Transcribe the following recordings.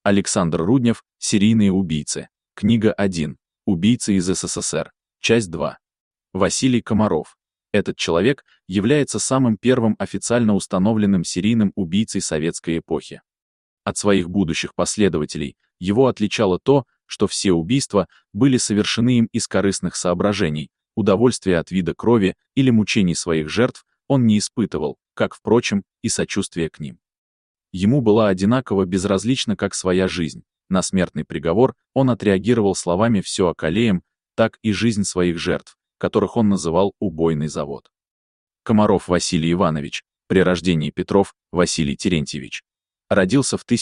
Александр Руднев, серийные убийцы. Книга 1. Убийцы из СССР. Часть 2. Василий Комаров. Этот человек является самым первым официально установленным серийным убийцей советской эпохи. От своих будущих последователей его отличало то, что все убийства были совершены им из корыстных соображений, удовольствия от вида крови или мучений своих жертв он не испытывал, как, впрочем, и сочувствия к ним. Ему была одинаково безразлична как своя жизнь. На смертный приговор он отреагировал словами «все околеем», так и жизнь своих жертв, которых он называл «убойный завод». Комаров Василий Иванович, при рождении Петров Василий Терентьевич, родился в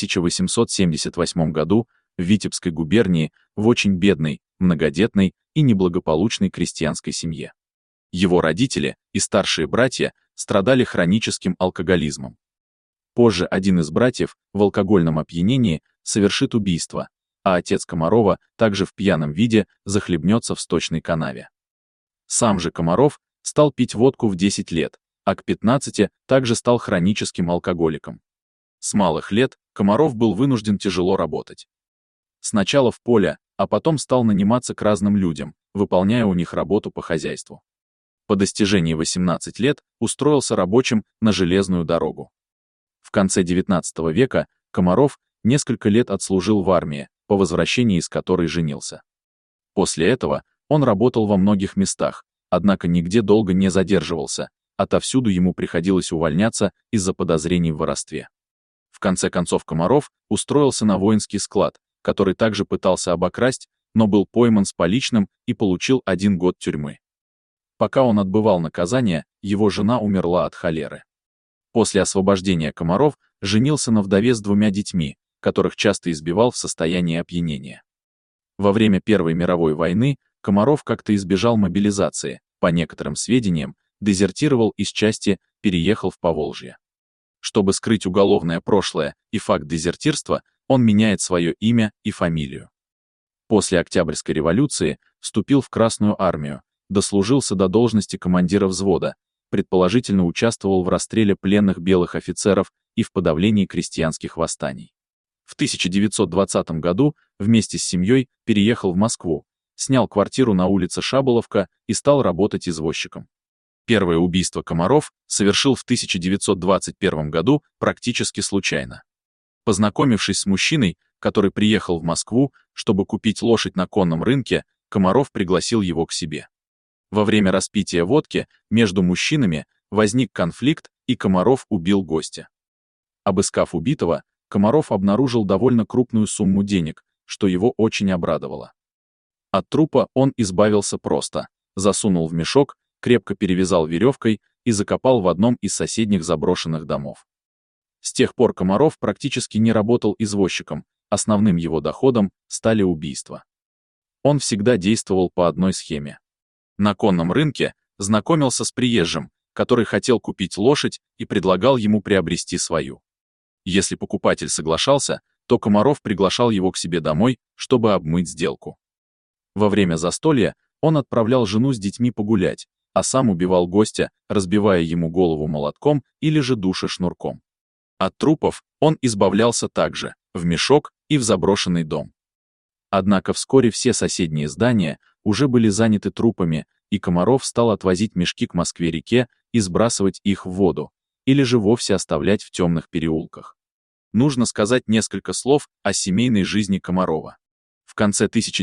1878 году в Витебской губернии в очень бедной, многодетной и неблагополучной крестьянской семье. Его родители и старшие братья страдали хроническим алкоголизмом. Позже один из братьев в алкогольном опьянении совершит убийство, а отец Комарова также в пьяном виде захлебнется в сточной канаве. Сам же Комаров стал пить водку в 10 лет, а к 15 также стал хроническим алкоголиком. С малых лет Комаров был вынужден тяжело работать. Сначала в поле, а потом стал наниматься к разным людям, выполняя у них работу по хозяйству. По достижении 18 лет устроился рабочим на железную дорогу. В конце XIX века Комаров несколько лет отслужил в армии, по возвращении из которой женился. После этого он работал во многих местах, однако нигде долго не задерживался, отовсюду ему приходилось увольняться из-за подозрений в воровстве. В конце концов Комаров устроился на воинский склад, который также пытался обокрасть, но был пойман с поличным и получил 1 год тюрьмы. Пока он отбывал наказание, его жена умерла от холеры. После освобождения Комаров женился на вдове с 2 детьми, которых часто избивал в состоянии опьянения. Во время Первой мировой войны Комаров как-то избежал мобилизации, по некоторым сведениям, дезертировал из части, переехал в Поволжье. Чтобы скрыть уголовное прошлое и факт дезертирства, он меняет свое имя и фамилию. После Октябрьской революции вступил в Красную армию, дослужился до должности командира взвода, предположительно участвовал в расстреле пленных белых офицеров и в подавлении крестьянских восстаний. В 1920 году вместе с семьей переехал в Москву, снял квартиру на улице Шаболовка и стал работать извозчиком. Первое убийство Комаров совершил в 1921 году практически случайно. Познакомившись с мужчиной, который приехал в Москву, чтобы купить лошадь на конном рынке, Комаров пригласил его к себе. Во время распития водки между мужчинами возник конфликт, и Комаров убил гостя. Обыскав убитого, Комаров обнаружил довольно крупную сумму денег, что его очень обрадовало. От трупа он избавился просто, засунул в мешок, крепко перевязал веревкой и закопал в одном из соседних заброшенных домов. С тех пор Комаров практически не работал извозчиком, основным его доходом стали убийства. Он всегда действовал по одной схеме. На конном рынке знакомился с приезжим, который хотел купить лошадь и предлагал ему приобрести свою. Если покупатель соглашался, то Комаров приглашал его к себе домой, чтобы обмыть сделку. Во время застолья он отправлял жену с детьми погулять, а сам убивал гостя, разбивая ему голову молотком или же душа шнурком. От трупов он избавлялся также, в мешок и в заброшенный дом. Однако вскоре все соседние здания уже были заняты трупами, и Комаров стал отвозить мешки к Москве-реке и сбрасывать их в воду, или же вовсе оставлять в темных переулках. Нужно сказать несколько слов о семейной жизни Комарова. В конце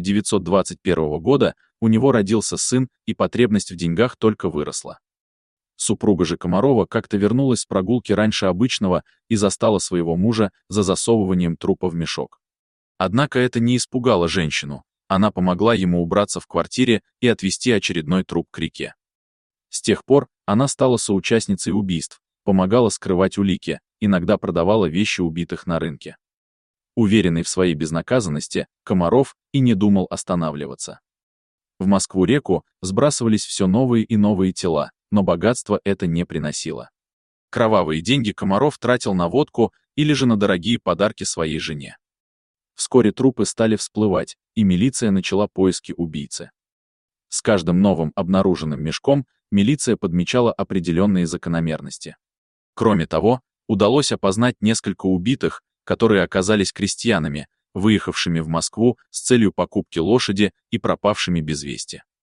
1921 года у него родился сын, и потребность в деньгах только выросла. Супруга же Комарова как-то вернулась с прогулки раньше обычного и застала своего мужа за засовыванием трупа в мешок. Однако это не испугало женщину, она помогла ему убраться в квартире и отвезти очередной труп к реке. С тех пор она стала соучастницей убийств, помогала скрывать улики, иногда продавала вещи убитых на рынке. Уверенный в своей безнаказанности, Комаров и не думал останавливаться. В Москву-реку сбрасывались все новые и новые тела, но богатство это не приносило. Кровавые деньги Комаров тратил на водку или же на дорогие подарки своей жене. Вскоре трупы стали всплывать, и милиция начала поиски убийцы. С каждым новым обнаруженным мешком милиция подмечала определенные закономерности. Кроме того, удалось опознать несколько убитых, которые оказались крестьянами, выехавшими в Москву с целью покупки лошади и пропавшими без вести.